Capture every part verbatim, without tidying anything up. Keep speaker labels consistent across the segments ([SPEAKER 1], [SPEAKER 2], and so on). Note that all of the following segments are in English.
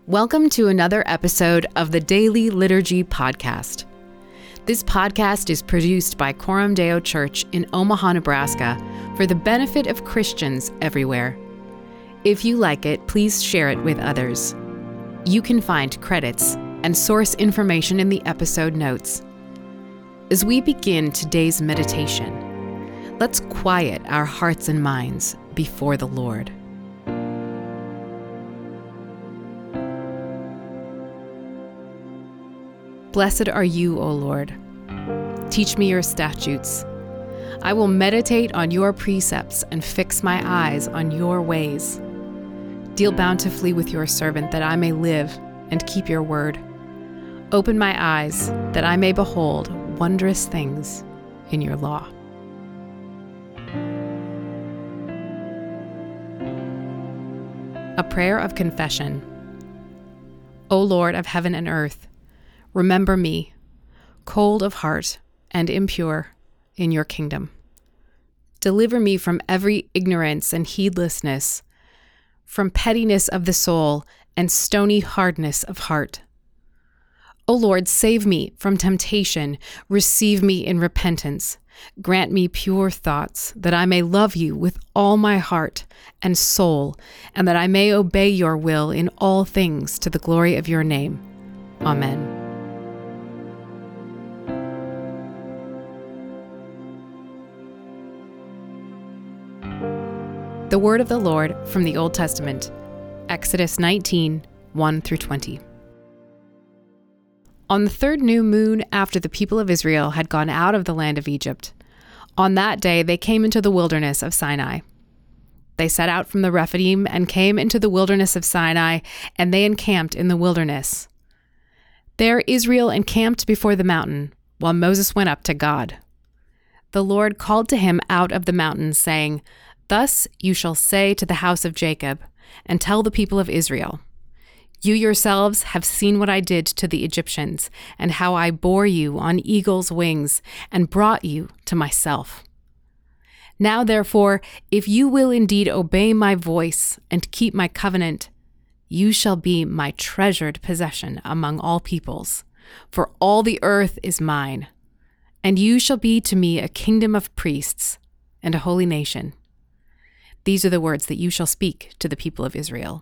[SPEAKER 1] Welcome to another episode of the Daily Liturgy Podcast. This podcast is produced by Coram Deo Church in Omaha, Nebraska, for the benefit of Christians everywhere. If you like it, please share it with others. You can find credits and source information in the episode notes. As we begin today's meditation, let's quiet our hearts and minds before the Lord. Blessed are you, O Lord. Teach me your statutes. I will meditate on your precepts and fix my eyes on your ways. Deal bountifully with your servant that I may live and keep your word. Open my eyes that I may behold wondrous things in your law. A prayer of confession. O Lord of heaven and earth, remember me, cold of heart and impure, in your kingdom. Deliver me from every ignorance and heedlessness, from pettiness of the soul and stony hardness of heart. O Lord, save me from temptation, receive me in repentance. Grant me pure thoughts, that I may love you with all my heart and soul, and that I may obey your will in all things to the glory of your name. Amen. The word of the Lord from the Old Testament, Exodus nineteen, one through twenty. On the third new moon after the people of Israel had gone out of the land of Egypt, on that day they came into the wilderness of Sinai. They set out from the Rephidim and came into the wilderness of Sinai, and they encamped in the wilderness. There Israel encamped before the mountain, while Moses went up to God. The Lord called to him out of the mountain, saying, Thus you shall say to the house of Jacob, and tell the people of Israel, You yourselves have seen what I did to the Egyptians, and how I bore you on eagle's wings, and brought you to myself. Now therefore, if you will indeed obey my voice, and keep my covenant, you shall be my treasured possession among all peoples, for all the earth is mine, and you shall be to me a kingdom of priests, and a holy nation. These are the words that you shall speak to the people of Israel.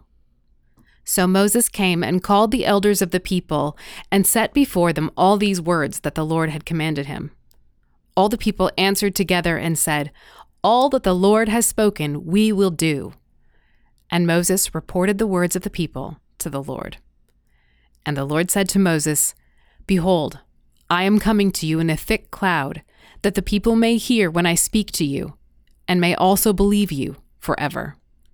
[SPEAKER 1] So Moses came and called the elders of the people and set before them all these words that the Lord had commanded him. All the people answered together and said, All that the Lord has spoken, we will do. And Moses reported the words of the people to the Lord. And the Lord said to Moses, Behold, I am coming to you in a thick cloud, that the people may hear when I speak to you, and may also believe you forever.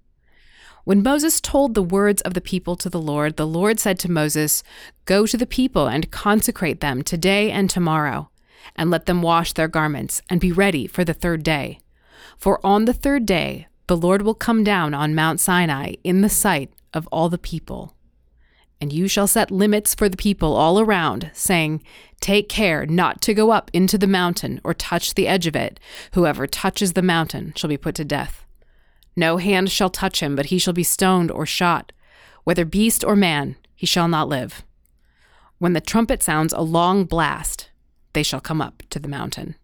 [SPEAKER 1] When Moses told the words of the people to the Lord, the Lord said to Moses, Go to the people and consecrate them today and tomorrow, and let them wash their garments and be ready for the third day. For on the third day the Lord will come down on Mount Sinai in the sight of all the people. And you shall set limits for the people all around, saying, Take care not to go up into the mountain or touch the edge of it. Whoever touches the mountain shall be put to death. No hand shall touch him, but he shall be stoned or shot. Whether beast or man, he shall not live. When the trumpet sounds a long blast, they shall come up to the mountain.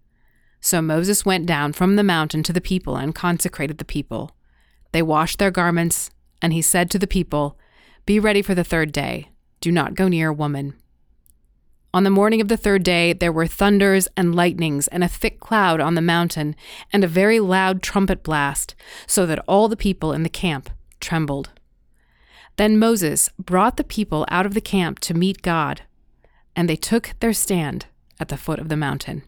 [SPEAKER 1] So Moses went down from the mountain to the people and consecrated the people. They washed their garments, and he said to the people, Be ready for the third day. Do not go near a woman. On the morning of the third day, there were thunders and lightnings and a thick cloud on the mountain and a very loud trumpet blast, so that all the people in the camp trembled. Then Moses brought the people out of the camp to meet God, and they took their stand at the foot of the mountain.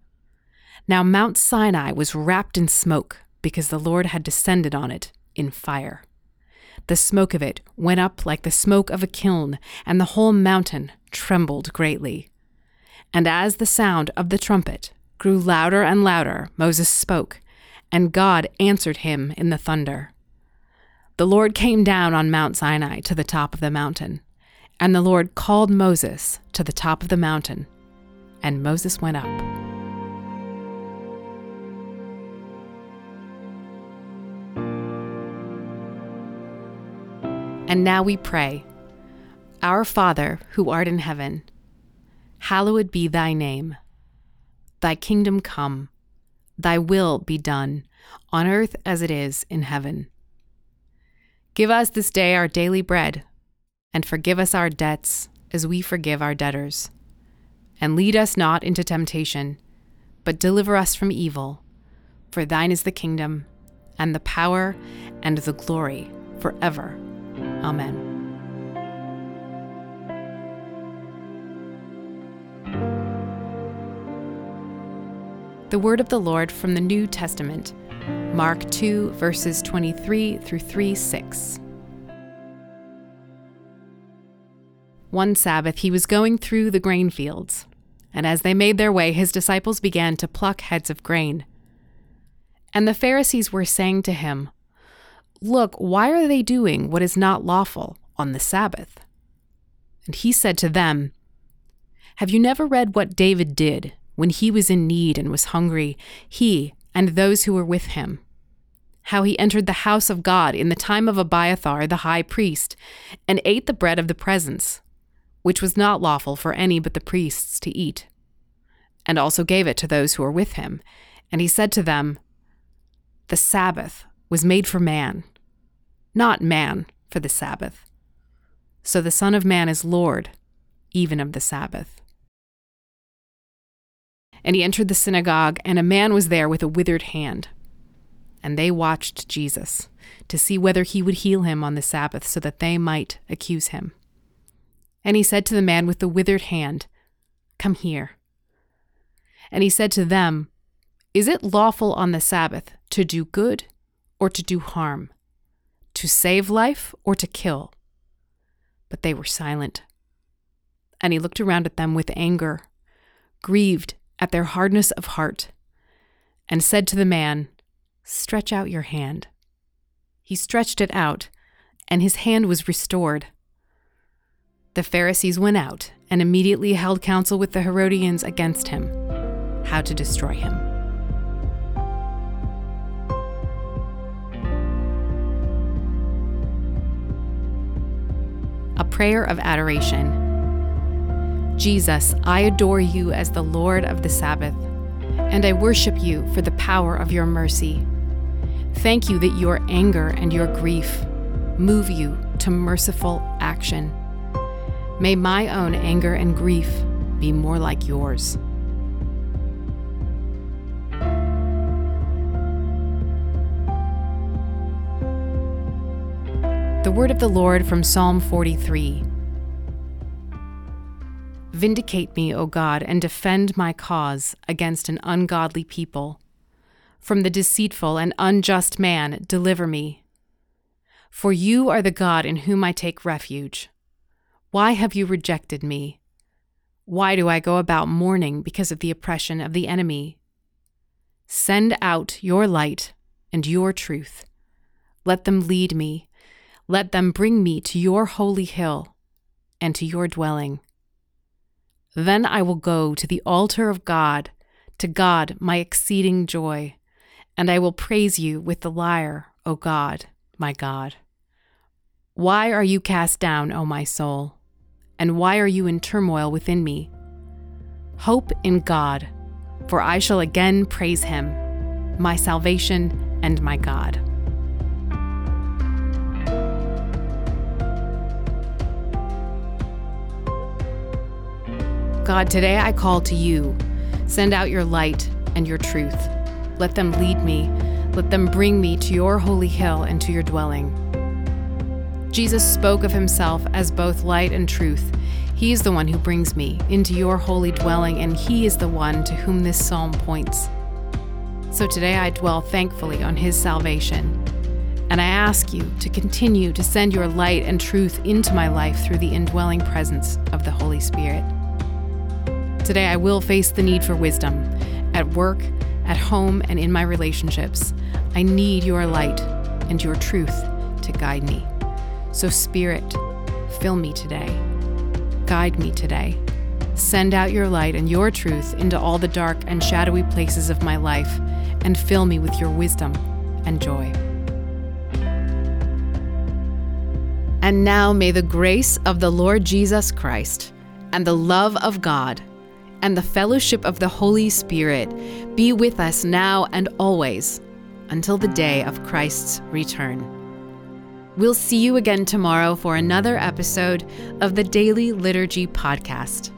[SPEAKER 1] Now Mount Sinai was wrapped in smoke, because the Lord had descended on it in fire. The smoke of it went up like the smoke of a kiln, and the whole mountain trembled greatly. And as the sound of the trumpet grew louder and louder, Moses spoke, and God answered him in the thunder. The Lord came down on Mount Sinai to the top of the mountain, and the Lord called Moses to the top of the mountain, and Moses went up. And now we pray, Our Father, who art in heaven, hallowed be thy name. Thy kingdom come, thy will be done, on earth as it is in heaven. Give us this day our daily bread, and forgive us our debts as we forgive our debtors. And lead us not into temptation, but deliver us from evil. For thine is the kingdom, and the power, and the glory, forever. Amen. The word of the Lord from the New Testament, Mark two, verses twenty-three through three six. One Sabbath he was going through the grain fields, and as they made their way, his disciples began to pluck heads of grain. And the Pharisees were saying to him, "Look, why are they doing what is not lawful on the Sabbath?" And he said to them, "Have you never read what David did when he was in need and was hungry, he and those who were with him? How he entered the house of God in the time of Abiathar the high priest, and ate the bread of the presence, which was not lawful for any but the priests to eat, and also gave it to those who were with him. And he said to them, the Sabbath was made for man, not man for the Sabbath. So the Son of Man is Lord, even of the Sabbath." And he entered the synagogue, and a man was there with a withered hand. And they watched Jesus to see whether he would heal him on the Sabbath, so that they might accuse him. And he said to the man with the withered hand, "Come here." And he said to them, "Is it lawful on the Sabbath to do good or to do harm, to save life or to kill?" But they were silent. And he looked around at them with anger, grieved at their hardness of heart, and said to the man, "Stretch out your hand." He stretched it out, and his hand was restored. The Pharisees went out and immediately held counsel with the Herodians against him, how to destroy him. A prayer of adoration. Jesus, I adore you as the Lord of the Sabbath, and I worship you for the power of your mercy. Thank you that your anger and your grief move you to merciful action. May my own anger and grief be more like yours. The word of the Lord from Psalm forty-three. Vindicate me, O God, and defend my cause against an ungodly people. From the deceitful and unjust man, deliver me. For you are the God in whom I take refuge. Why have you rejected me? Why do I go about mourning because of the oppression of the enemy? Send out your light and your truth. Let them lead me. Let them bring me to your holy hill and to your dwelling. Then I will go to the altar of God, to God my exceeding joy, and I will praise you with the lyre, O God, my God. Why are you cast down, O my soul? And why are you in turmoil within me? Hope in God, for I shall again praise him, my salvation and my God. God, today I call to you. Send out your light and your truth. Let them lead me. Let them bring me to your holy hill and to your dwelling. Jesus spoke of himself as both light and truth. He is the one who brings me into your holy dwelling, and he is the one to whom this psalm points. So today I dwell thankfully on his salvation, and I ask you to continue to send your light and truth into my life through the indwelling presence of the Holy Spirit. Today I will face the need for wisdom at work, at home, and in my relationships. I need your light and your truth to guide me. So Spirit, fill me today. Guide me today. Send out your light and your truth into all the dark and shadowy places of my life, and fill me with your wisdom and joy. And now may the grace of the Lord Jesus Christ, and the love of God, and the fellowship of the Holy Spirit be with us now and always, until the day of Christ's return. We'll see you again tomorrow for another episode of the Daily Liturgy Podcast.